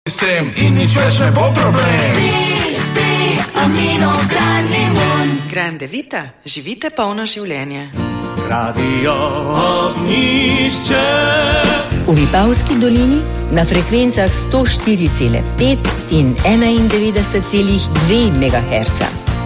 In nič več ne bo problem. Spi, Amino, Grandi Mon. Grande Vita, živite polno življenje. Radio Ognjišče. V Vipavski dolini na frekvencah 104,5 in 91,2 MHz.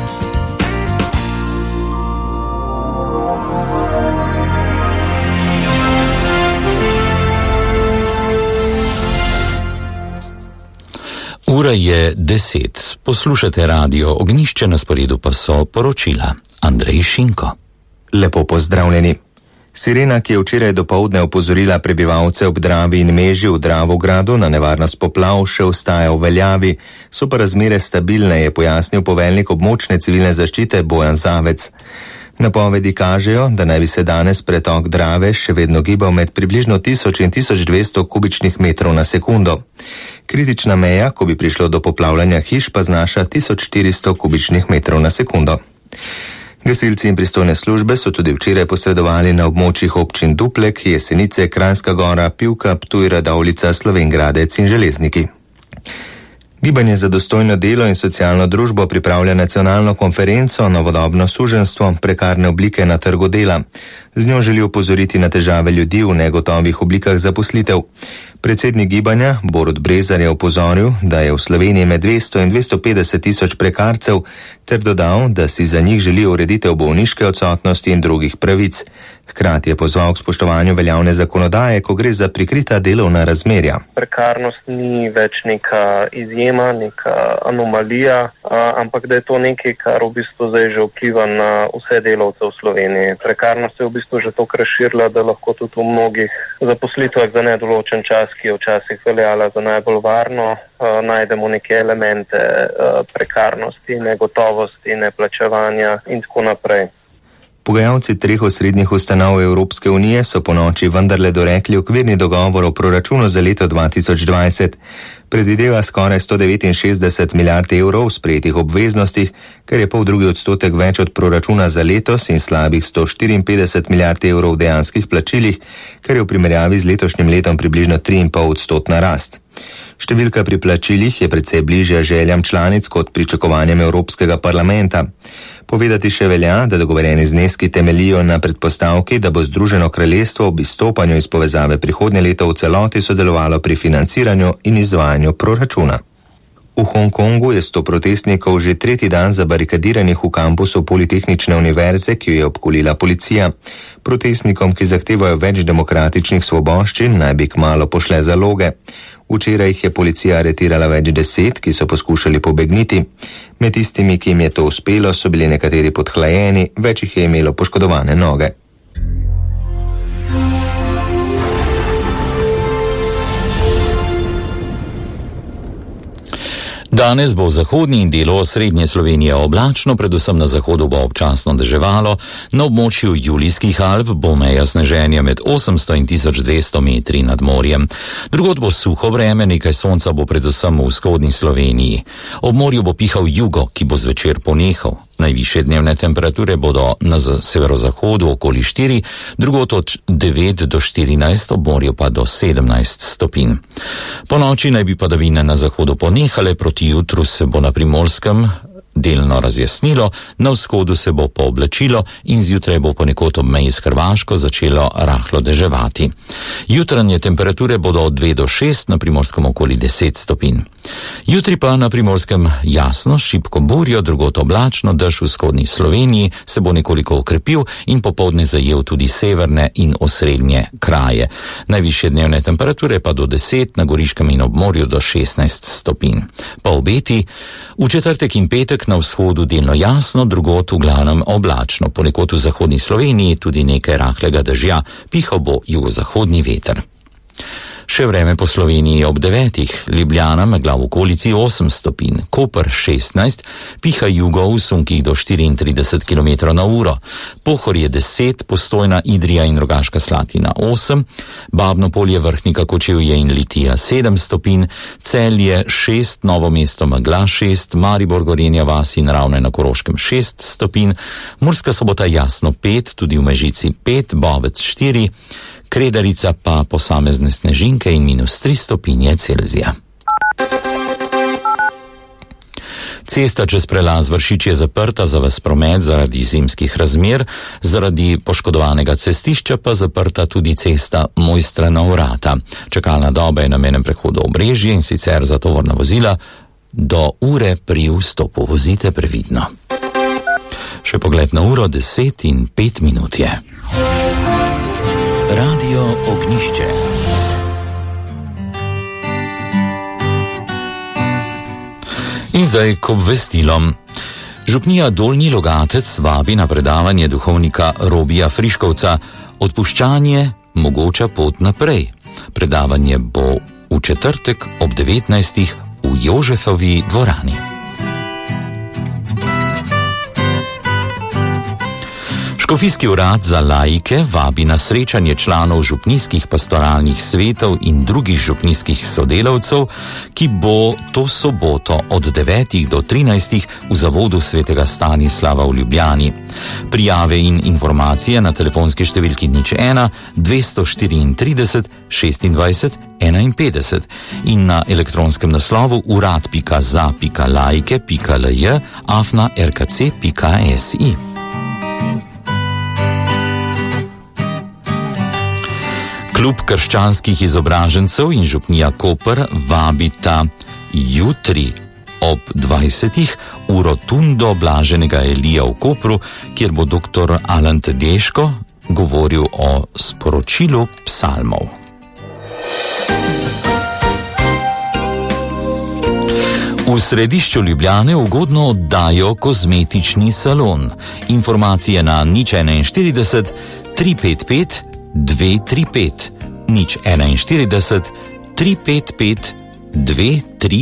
Ura je 10. Poslušate Radio Ognjišče, na sporedu pa so poročila. Andrej Šinko. Lepo pozdravljeni. Sirena, ki je včeraj dopoldne opozorila prebivalce ob Dravi in Meži v Dravogradu na nevarnost poplav, še ostaja v veljavi. So pa razmere stabilne, je pojasnil poveljnik območne civilne zaščite Bojan Zavec. Napovedi kažejo, da naj bi se danes pretok Drave še vedno gibal med približno 1000 in 1200 kubičnih metrov na sekundo. Kritična meja, ko bi prišlo do poplavljanja hiš, pa znaša 1400 kubičnih metrov na sekundo. Gasilci in pristojne službe so tudi včeraj posredovali na območjih občin Duplek, Jesenice, Kranjska Gora, Pivka, Ptuj, Radovljica, Slovenj Gradec in Železniki. Gibanje za dostojno delo in socialno družbo pripravlja nacionalno konferenco Novodobno suženjstvo, prekarne oblike na trgu dela. Z njo želi opozoriti na težave ljudi v negotovih oblikah zaposlitev. Predsednik gibanja Borut Brezar je opozoril, da je v Sloveniji med 200 in 250 tisoč prekarcev, ter dodal, da si za njih želi ureditev bolniške odsotnosti in drugih pravic. Hkrati je pozval k spoštovanju veljavne zakonodaje, ko gre za prikrita delovna razmerja. Prekarnost ni več neka izjema, neka anomalija, ampak da je to nekaj, kar v bistvu zdaj že vpliva na vse delavce v Sloveniji. Prekarnost je v bistvu že toliko razširila, da lahko tudi v mnogih zaposlitvah za nedoločen čas, ki je včasih veljala za najbolj varno, najdemo neke elemente prekarnosti, negotovosti, neplačevanja in tako naprej. Pogajalci 3 osrednjih ustanov Evropske unije so ponoči vendarle dorekli okvirni dogovor o proračunu za leto 2020. Predvideva skoraj 169 milijard evrov v sprejetih obveznostih, kar je 0,5% več od proračuna za letos in slabih 154 milijard evrov v dejanskih plačilih, kar je v primerjavi z letošnjim letom približno 3,5% rast. Številka pri plačilih je precej bližja željam članic kot pričakovanjem Evropskega parlamenta. Povedati še velja, da dogovorjeni zneski temeljijo na predpostavki, da bo Združeno kraljestvo ob izstopanju iz povezave prihodnje leto v celoti sodelovalo pri financiranju in izvajanju proračuna. V Hongkongu je 100 protestnikov že 3. dan zabarikadiranih v kampusu Politehnične univerze, ki jo je obkolila policija. Protestnikom, ki zahtevajo več demokratičnih svoboščin, naj bi kmalu pošle zaloge. Včeraj jih je policija aretirala več 10, ki so poskušali pobegniti. Med tistimi, ki jim je to uspelo, so bili nekateri podhlajeni, več jih je imelo poškodovane noge. Danes bo v zahodni in delu osrednje Slovenije oblačno, predvsem na zahodu bo občasno deževalo, na območju Julijskih Alp bo meja sneženja med 800 in 1200 metri nad morjem. Drugod bo suho vreme, nekaj sonca bo predvsem v vzhodni Sloveniji. Ob morju bo pihal jugo, ki bo zvečer ponehal. Najvišje dnevne temperature bodo na severozahodu okoli 4, drugod od 9 do 14, ob morju pa do 17 stopinj. Po noči naj bi padavine na zahodu ponehale, proti jutru se bo na Primorskem delno razjasnilo, na vzhodu se bo pooblačilo in zjutraj bo ponekod ob meji s Hrvaško začelo rahlo deževati. Jutranje temperature bodo od 2 do 6, na Primorskem okoli 10 stopinj. Jutri pa na Primorskem jasno, šibko burjo, drugod oblačno, dež v vzhodni Sloveniji se bo nekoliko okrepil in popoldne zajel tudi severne in osrednje kraje. Najvišje dnevne temperature pa do 10, na Goriškem in ob morju do 16 stopinj. Pa obeti, v četrtek in petek na vzhodu delno jasno, drugod v glavnem oblačno, ponekod v zahodni Sloveniji tudi nekaj rahlega dežja, pihal bo jugozahodni veter. Še vreme po Sloveniji ob 9, Ljubljana megla v okolici 8 stopinj, Koper 16, piha jugo v sunkih do 34 km na uro, Pohorje 10, Postojna, Idrija in Rogaška Slatina 8, Babno Polje, Vrhnika, Kočevje in Litija 7 stopinj, Celje 6, Novo mesto megla 6, Maribor, Gorenja vas in Ravne na Koroškem 6 stopinj, Murska Sobota jasno 5, tudi v Mežici 5, Bovec 4, Kredarica pa posamezne snežinke in -3 stopinje Celzija. Cesta čez prelaz Vršič je zaprta za ves promet zaradi zimskih razmer, zaradi poškodovanega cestišča pa zaprta tudi cesta Mojstrana vrata. Čakalna doba je na mejnem prehodu Obrežje in sicer za tovorna vozila do ure pri vstopu. Vozite previdno. Še pogled na uro, 10:05 je. Radio Ognjišče. In zdaj k obvestilom. Župnija Dolnji Logatec vabi na predavanje duhovnika Robija Friškovca Odpuščanje, mogoča pot naprej. Predavanje bo v četrtek ob 19. v Jožefovi dvorani. Škofijski urad za laike vabi na srečanje članov župnijskih pastoralnih svetov in drugih župnijskih sodelavcev, ki bo to soboto od 9. do 13. v zavodu svetega Stanislava v Ljubljani. Prijave in informacije na telefonski številki 01 234 26 51 in na elektronskem naslovu urad.za.laike.lj@rkc.si. Klub krščanskih izobražencev in župnija Koper vabita jutri ob 20. v rotundo Blaženega Elija v Kopru, kjer bo dr. Alan Tedeško govoril o sporočilu psalmov. V središču Ljubljane ugodno oddajo kozmetični salon. Informacije na 041 355 235 041 355 235.